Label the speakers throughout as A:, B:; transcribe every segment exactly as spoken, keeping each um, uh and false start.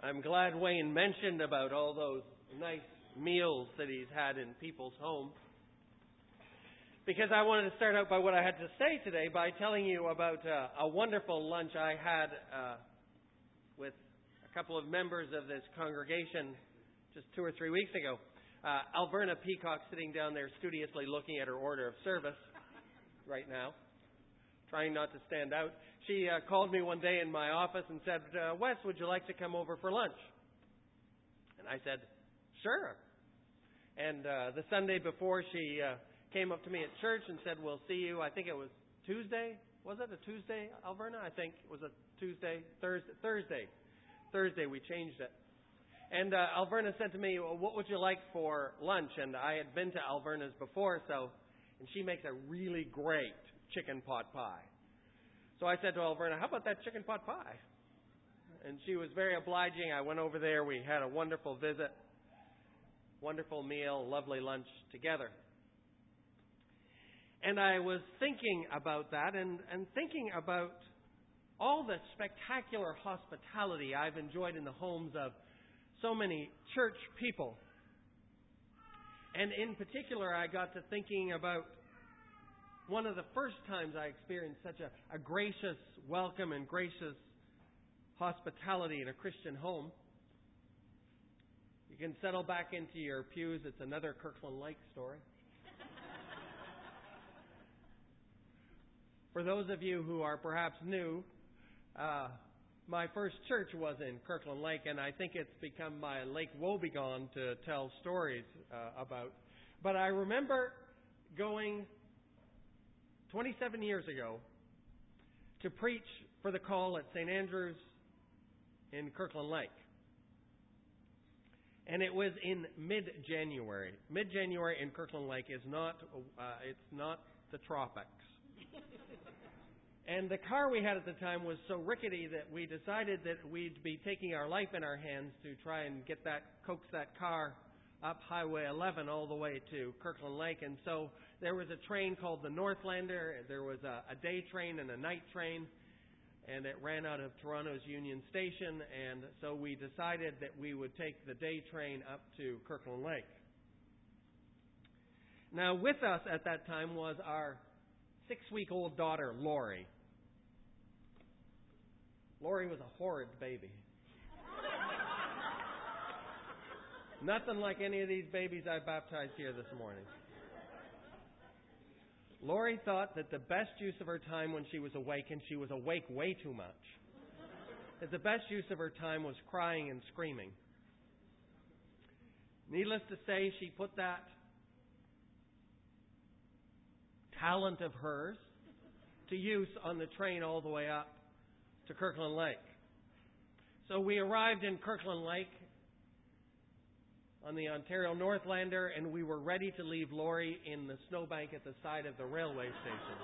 A: I'm glad Wayne mentioned about all those nice meals that he's had in people's homes, because I wanted to start out by what I had to say today by telling you about uh, a wonderful lunch I had uh, with a couple of members of this congregation just two or three weeks ago. Uh, Alverna Peacock sitting down there studiously looking at her order of service right now, trying not to stand out. She uh, called me one day in my office and said, uh, Wes, would you like to come over for lunch? And I said, sure. And uh, the Sunday before, she uh, came up to me at church and said, we'll see you, I think it was Tuesday. Was it a Tuesday, Alverna? I think it was a Tuesday, Thursday. Thursday. Thursday, we changed it. And uh, Alverna said to me, well, what would you like for lunch? And I had been to Alverna's before, so, and she makes a really great chicken pot pie. So I said to Alverna, how about that chicken pot pie? And she was very obliging. I went over there. We had a wonderful visit, wonderful meal, lovely lunch together. And I was thinking about that and, and thinking about all the spectacular hospitality I've enjoyed in the homes of so many church people. And in particular, I got to thinking about one of the first times I experienced such a, a gracious welcome and gracious hospitality in a Christian home. You can settle back into your pews. It's another Kirkland Lake story. For those of you who are perhaps new, uh, my first church was in Kirkland Lake, and I think it's become my Lake Wobegon to tell stories uh, about. But I remember going twenty-seven years ago to preach for the call at Saint Andrew's in Kirkland Lake. And it was in mid-January. Mid-January in Kirkland Lake is not, uh, it's not the tropics. And the car we had at the time was so rickety that we decided that we'd be taking our life in our hands to try and get that, coax that car up Highway eleven all the way to Kirkland Lake. And so there was a train called the Northlander. There was a, a day train and a night train, and it ran out of Toronto's Union Station. And so we decided that we would take the day train up to Kirkland Lake. Now, with us at that time was our six-week-old daughter, Lori. Lori was a horrid baby. Nothing like any of these babies I baptized here this morning. Lori thought that the best use of her time when she was awake, and she was awake way too much, that the best use of her time was crying and screaming. Needless to say, she put that talent of hers to use on the train all the way up to Kirkland Lake. So we arrived in Kirkland Lake on the Ontario Northlander, and we were ready to leave Lori in the snowbank at the side of the railway station.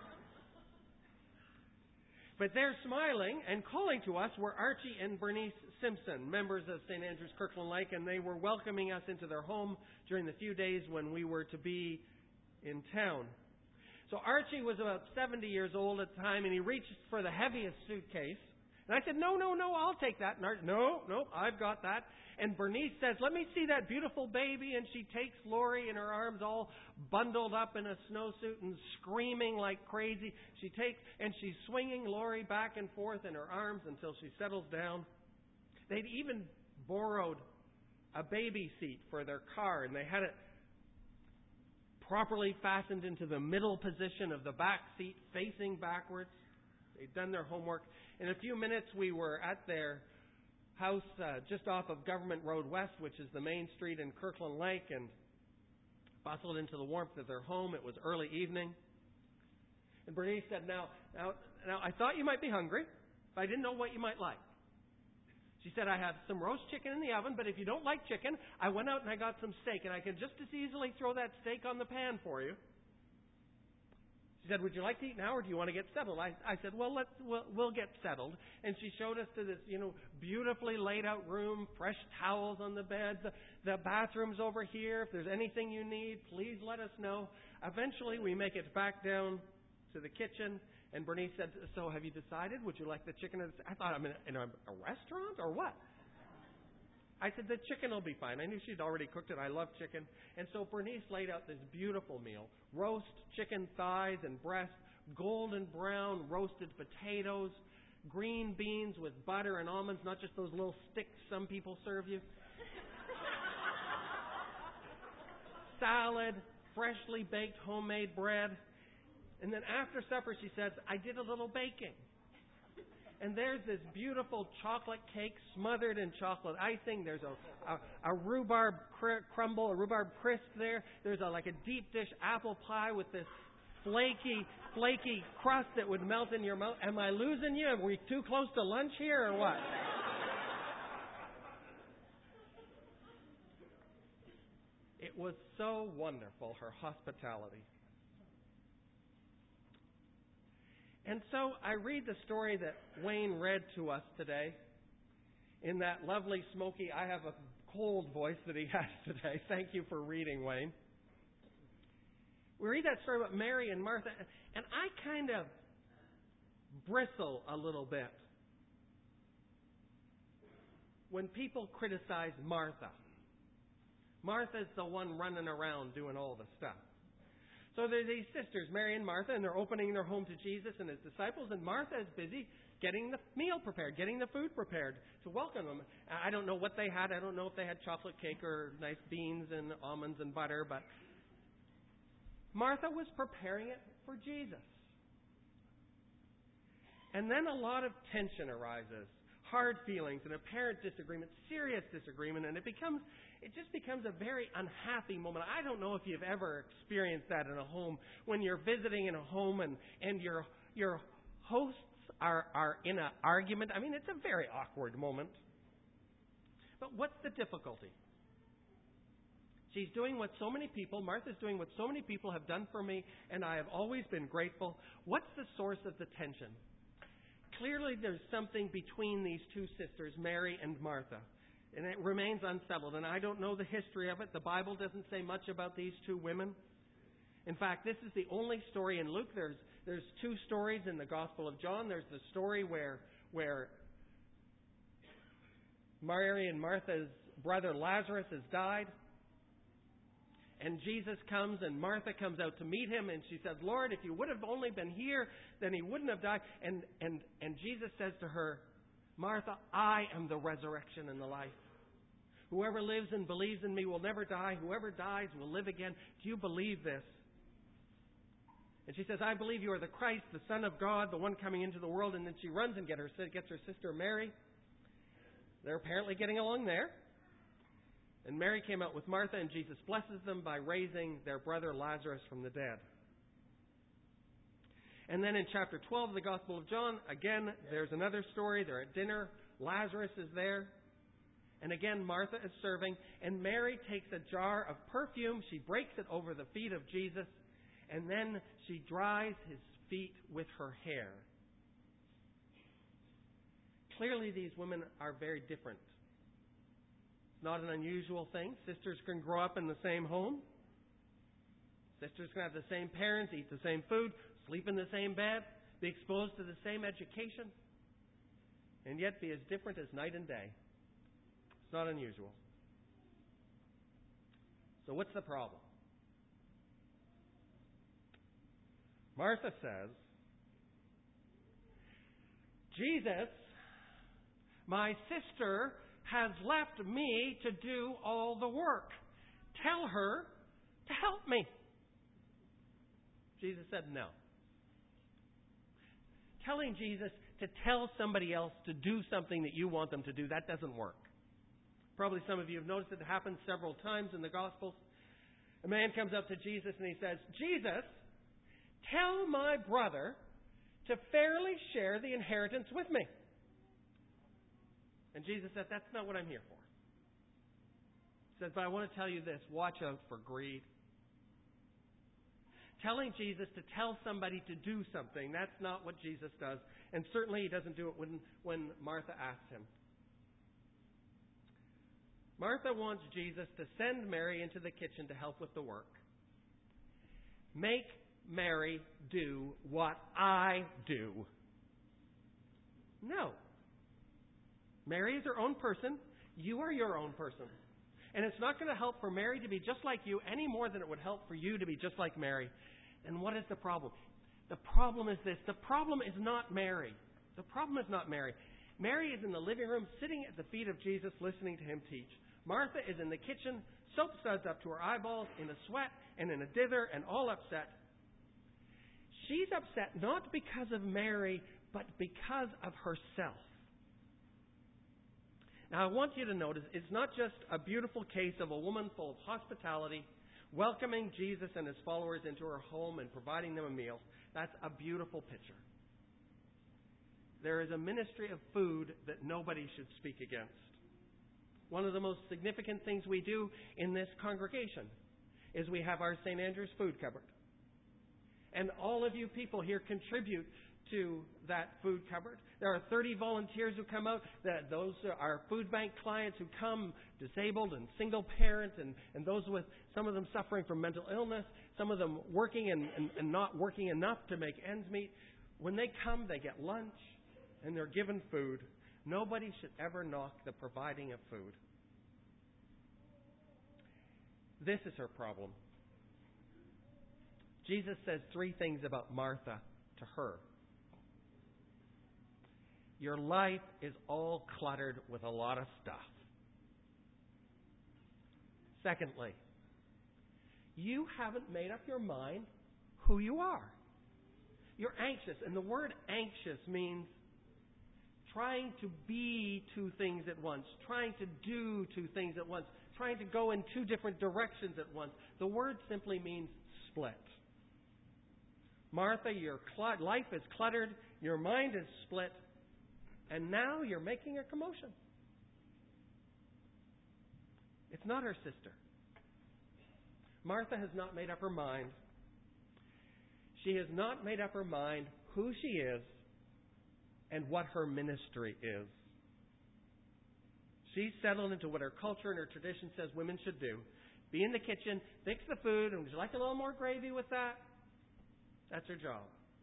A: But there, smiling and calling to us, were Archie and Bernice Simpson, members of Saint Andrew's Kirkland Lake, and they were welcoming us into their home during the few days when we were to be in town. So Archie was about seventy years old at the time, and he reached for the heaviest suitcase. And I said, no, no, no, I'll take that. And Archie, no, no, I've got that. And Bernice says, let me see that beautiful baby. And she takes Lori in her arms, all bundled up in a snowsuit and screaming like crazy. She takes, and she's swinging Lori back and forth in her arms until she settles down. They'd even borrowed a baby seat for their car, and they had it properly fastened into the middle position of the back seat, facing backwards. They'd done their homework. In a few minutes, we were at their house uh, just off of Government Road West, which is the main street in Kirkland Lake, and bustled into the warmth of their home. It was early evening. And Bernice said, now, now, now, I thought you might be hungry, but I didn't know what you might like. She said, I have some roast chicken in the oven, but if you don't like chicken, I went out and I got some steak, and I can just as easily throw that steak on the pan for you. She said, would you like to eat now, or do you want to get settled? I, I said, well, let's, we'll, we'll get settled. And she showed us to this, you know, beautifully laid out room, fresh towels on the bed, the, the bathroom's over here. If there's anything you need, please let us know. Eventually, we make it back down to the kitchen, and Bernice said, so have you decided? Would you like the chicken? I thought, I'm in, a, in a, a restaurant or what? I said, the chicken will be fine. I knew she'd already cooked it. I love chicken. And so Bernice laid out this beautiful meal. Roast chicken thighs and breast, golden brown roasted potatoes, green beans with butter and almonds, not just those little sticks some people serve you. Salad, freshly baked homemade bread. And then after supper, she says, I did a little baking. And there's this beautiful chocolate cake smothered in chocolate icing. There's a, a, a rhubarb cr- crumble, a rhubarb crisp there. There's a, like a deep dish apple pie with this flaky, flaky crust that would melt in your mouth. Am I losing you? Are we too close to lunch here or what? It was so wonderful, her hospitality. And so I read the story that Wayne read to us today in that lovely, smoky, I have a cold voice that he has today. Thank you for reading, Wayne. We read that story about Mary and Martha, and I kind of bristle a little bit when people criticize Martha. Martha's the one running around doing all the stuff. So there's these sisters, Mary and Martha, and they're opening their home to Jesus and His disciples, and Martha is busy getting the meal prepared, getting the food prepared to welcome them. I don't know what they had. I don't know if they had chocolate cake or nice beans and almonds and butter, but Martha was preparing it for Jesus. And then a lot of tension arises, hard feelings, and apparent disagreement, serious disagreement, and it becomes It just becomes a very unhappy moment. I don't know if you've ever experienced that in a home when you're visiting in a home and, and your your hosts are, are in an argument. I mean, it's a very awkward moment. But what's the difficulty? She's doing what so many people, Martha's doing what so many people have done for me, and I have always been grateful. What's the source of the tension? Clearly there's something between these two sisters, Mary and Martha. And it remains unsettled. And I don't know the history of it. The Bible doesn't say much about these two women. In fact, this is the only story in Luke. There's there's two stories in the Gospel of John. There's the story where where Mary and Martha's brother Lazarus has died. And Jesus comes and Martha comes out to meet him. And she says, Lord, if you would have only been here, then he wouldn't have died. And, and, and Jesus says to her, Martha, I am the resurrection and the life. Whoever lives and believes in me will never die. Whoever dies will live again. Do you believe this? And she says, I believe you are the Christ, the Son of God, the one coming into the world. And then she runs and get her, gets her sister Mary. They're apparently getting along there. And Mary came out with Martha, and Jesus blesses them by raising their brother Lazarus from the dead. And then in chapter twelve of the Gospel of John, again, there's another story. They're at dinner. Lazarus is there. And again, Martha is serving. And Mary takes a jar of perfume. She breaks it over the feet of Jesus. And then she dries his feet with her hair. Clearly, these women are very different. It's not an unusual thing. Sisters can grow up in the same home. Sisters can have the same parents, eat the same food, sleep in the same bed, be exposed to the same education, and yet be as different as night and day. It's not unusual. So what's the problem? Martha says, Jesus, my sister has left me to do all the work. Tell her to help me. Jesus said no. Telling Jesus to tell somebody else to do something that you want them to do, that doesn't work. Probably some of you have noticed it happens several times in the Gospels. A man comes up to Jesus and he says, Jesus, tell my brother to fairly share the inheritance with me. And Jesus said, that's not what I'm here for. He says, but I want to tell you this, watch out for greed. Telling Jesus to tell somebody to do something, that's not what Jesus does. And certainly he doesn't do it when, when Martha asks him. Martha wants Jesus to send Mary into the kitchen to help with the work. Make Mary do what I do. No. Mary is her own person. You are your own person. And it's not going to help for Mary to be just like you any more than it would help for you to be just like Mary. And what is the problem? The problem is this. The problem is not Mary. The problem is not Mary. Mary is in the living room sitting at the feet of Jesus listening to him teach. Martha is in the kitchen, soap suds up to her eyeballs, in a sweat and in a dither and all upset. She's upset not because of Mary, but because of herself. Now, I want you to notice it's not just a beautiful case of a woman full of hospitality, welcoming Jesus and his followers into her home and providing them a meal. That's a beautiful picture. There is a ministry of food that nobody should speak against. One of the most significant things we do in this congregation is we have our Saint Andrew's food cupboard. And all of you people here contribute to that food cupboard. There are thirty volunteers who come out. That those are food bank clients who come, disabled and single parent, and, and those with, some of them suffering from mental illness, some of them working and, and, and not working enough to make ends meet. When they come, they get lunch and they're given food. Nobody should ever knock the providing of food. This is her problem. Jesus says three things about Martha to her. Your life is all cluttered with a lot of stuff. Secondly, you haven't made up your mind who you are. You're anxious, and the word anxious means trying to be two things at once, trying to do two things at once, trying to go in two different directions at once. The word simply means split. Martha, your cl- life is cluttered, your mind is split, and now you're making a commotion. It's not her sister. Martha has not made up her mind. She has not made up her mind who she is and what her ministry is. She's settled into what her culture and her tradition says women should do. Be in the kitchen, fix the food, and would you like a little more gravy with that? That's her job.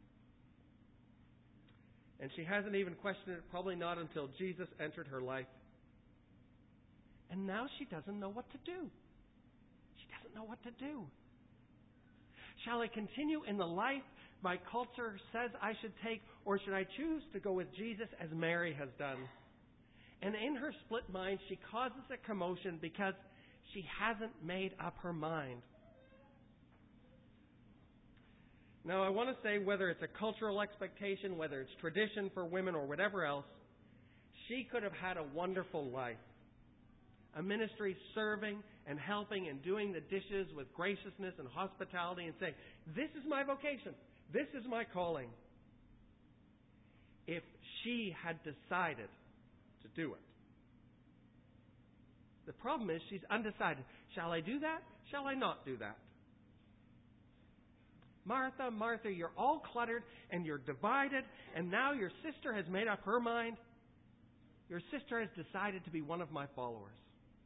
A: And she hasn't even questioned it, probably not until Jesus entered her life. And now she doesn't know what to do. She doesn't know what to do. Shall I continue in the life my culture says I should take, or should I choose to go with Jesus as Mary has done? And in her split mind, she causes a commotion because she hasn't made up her mind. Now, I want to say whether it's a cultural expectation, whether it's tradition for women or whatever else, she could have had a wonderful life. A ministry serving and helping and doing the dishes with graciousness and hospitality and saying, this is my vocation. This is my calling. If she had decided to do it. The problem is she's undecided. Shall I do that? Shall I not do that? Martha, Martha, you're all cluttered and you're divided, and now your sister has made up her mind. Your sister has decided to be one of my followers.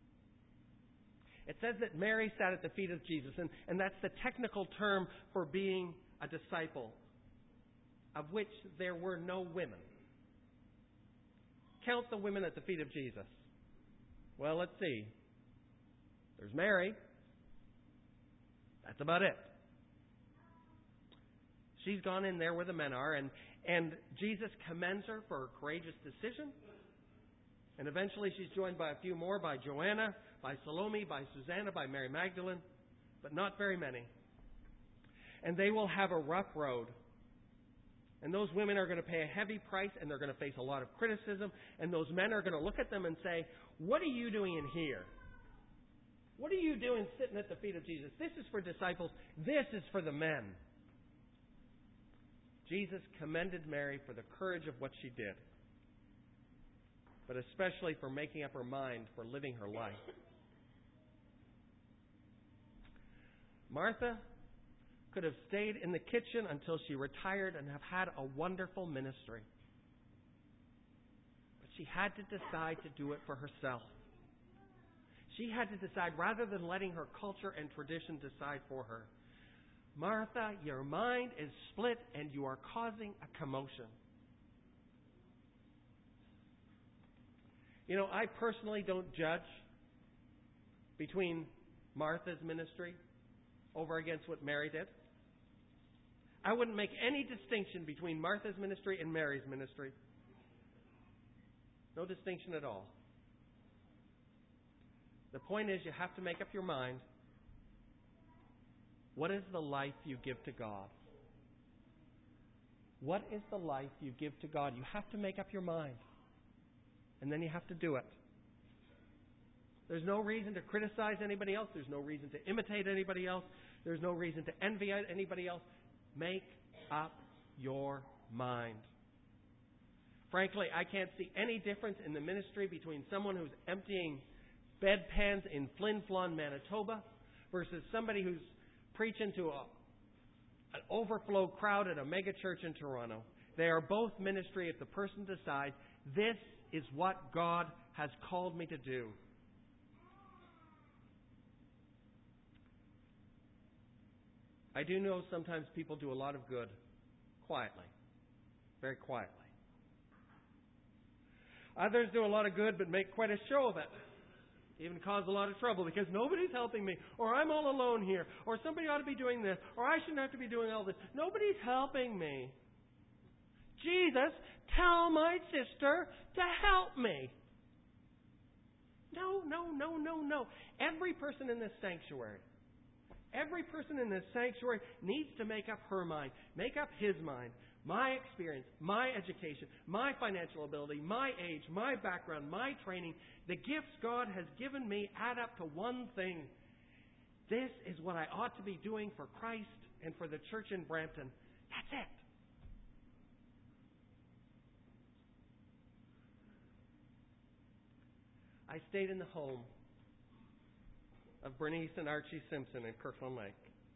A: It says that Mary sat at the feet of Jesus, and, and that's the technical term for being a disciple, of which there were no women. Count the women at the feet of Jesus. Well, let's see. There's Mary. That's about it. She's gone in there where the men are, and, and Jesus commends her for her courageous decision. And eventually she's joined by a few more, by Joanna, by Salome, by Susanna, by Mary Magdalene, but not very many. And they will have a rough road. And those women are going to pay a heavy price, and they're going to face a lot of criticism. And those men are going to look at them and say, what are you doing in here? What are you doing sitting at the feet of Jesus? This is for disciples. This is for the men. Jesus commended Mary for the courage of what she did, but especially for making up her mind for living her life. Martha could have stayed in the kitchen until she retired and have had a wonderful ministry. But she had to decide to do it for herself. She had to decide rather than letting her culture and tradition decide for her. Martha, your mind is split and you are causing a commotion. You know, I personally don't judge between Martha's ministry over against what Mary did. I wouldn't make any distinction between Martha's ministry and Mary's ministry. No distinction at all. The point is, you have to make up your mind. What is the life you give to God? What is the life you give to God? You have to make up your mind. And then you have to do it. There's no reason to criticize anybody else. There's no reason to imitate anybody else. There's no reason to envy anybody else. Make up your mind. Frankly, I can't see any difference in the ministry between someone who's emptying bedpans in Flin Flon, Manitoba, versus somebody who's preaching to a, an overflow crowd at a mega church in Toronto. They are both ministry if the person decides, this is what God has called me to do. I do know sometimes people do a lot of good quietly, very quietly. Others do a lot of good but make quite a show of it. Even cause a lot of trouble because nobody's helping me, or I'm all alone here, or somebody ought to be doing this, or I shouldn't have to be doing all this. Nobody's helping me. Jesus, tell my sister to help me. No, no, no, no, no. Every person in this sanctuary, every person in this sanctuary needs to make up her mind, make up his mind. My experience, my education, my financial ability, my age, my background, my training, the gifts God has given me add up to one thing. This is what I ought to be doing for Christ and for the church in Brampton. That's it. I stayed in the home of Bernice and Archie Simpson in Kirkland Lake.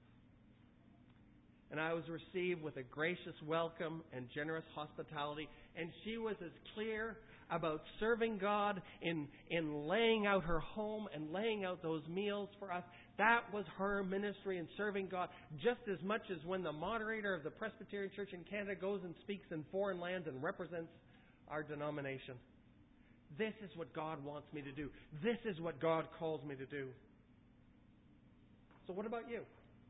A: And I was received with a gracious welcome and generous hospitality. And she was as clear about serving God in, in laying out her home and laying out those meals for us. That was her ministry in serving God, just as much as when the moderator of the Presbyterian Church in Canada goes and speaks in foreign lands and represents our denomination. This is what God wants me to do. This is what God calls me to do. So what about you?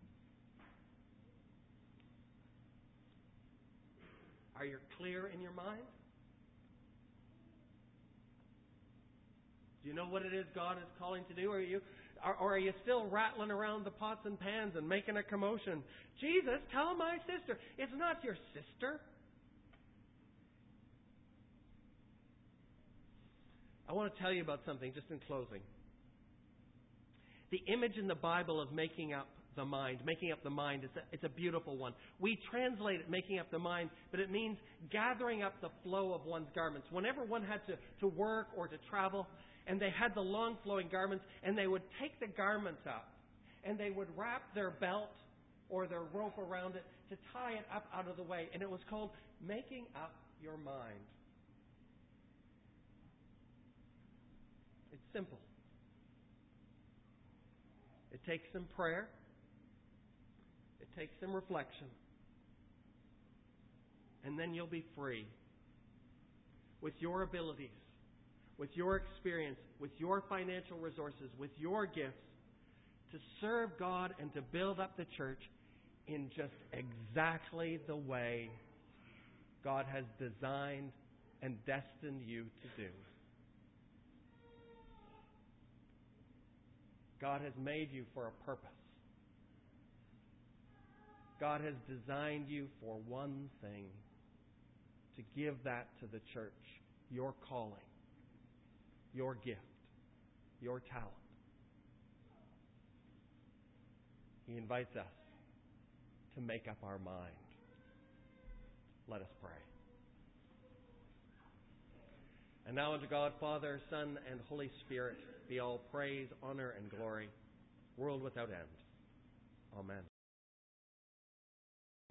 A: Are you clear in your mind? Do you know what it is God is calling to do? Or are you, or, or are you still rattling around the pots and pans and making a commotion? Jesus, tell my sister. It's not your sister. I want to tell you about something just in closing. The image in the Bible of making up the mind, making up the mind, it's a, it's a beautiful one. We translate it, making up the mind, but it means gathering up the flow of one's garments. Whenever one had to, to work or to travel, and they had the long flowing garments, and they would take the garments up, and they would wrap their belt or their rope around it to tie it up out of the way. And it was called making up your mind. It's simple. It takes some prayer. It takes some reflection. And then you'll be free with your abilities, with your experience, with your financial resources, with your gifts to serve God and to build up the church in just exactly the way God has designed and destined you to do. God has made you for a purpose. God has designed you for one thing, to give that to the church, your calling, your gift, your talent. He invites us to make up our mind. Let us pray. And now unto God, Father, Son, and Holy Spirit, be all praise, honor, and glory, world without end. Amen.